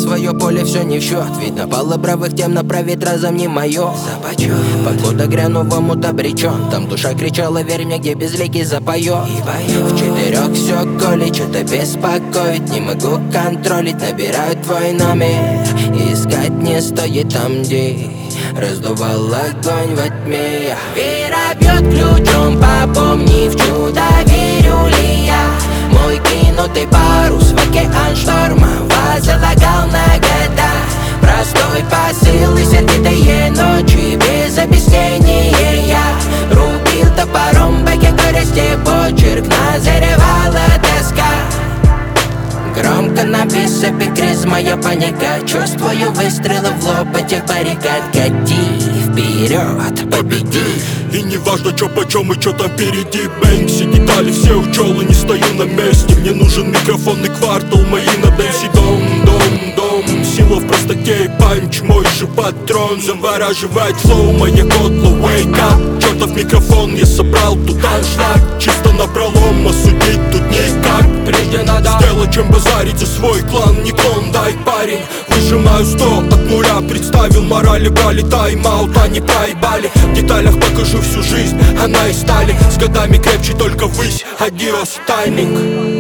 свое поле, все не в счет. Ведь напало бравых тем направить разом не мое. Покуда гряну в омут обречен, там душа кричала: верь мне, где безликий запоет. В четырех все колет, что-то беспокоит. Не могу контролить, набираю твой номер. Искать не стоит там, где раздувал огонь во тьме. Вера бьет ключом, попомни в чудо, верю ли я. Мой кинутый парус в океан шторма возлагал на года. Простой посыл и сердитые ночи без объяснения. Я рубил топором бэке корости почерк, назревала тоска. Громко на бицепе крест, моя паника. Чувствую выстрелы в лоб этих баррикад. Кати вперед, победи. И не важно, чё почем и чё там впереди. Бэнкси, детали все учёл и не стою на месте. Мне нужен микрофонный квартал, мои на Дэнси. Дом, сила в простоте и панч. Мой же патрон завораживает флоу, моя котла. Wake up, чёртов микрофон я собрал, тут аншлаг. Чисто напролом, осудить тут никак. Прежде надо сделать, чем базарить за свой клан. Не клондайк, парень. Выжимаю 100 от нуля. Представил морали, брали тайм-аут, они проебали. В деталях покажу всю жизнь, она и стали. С годами крепче только ввысь, адиос, тайминг.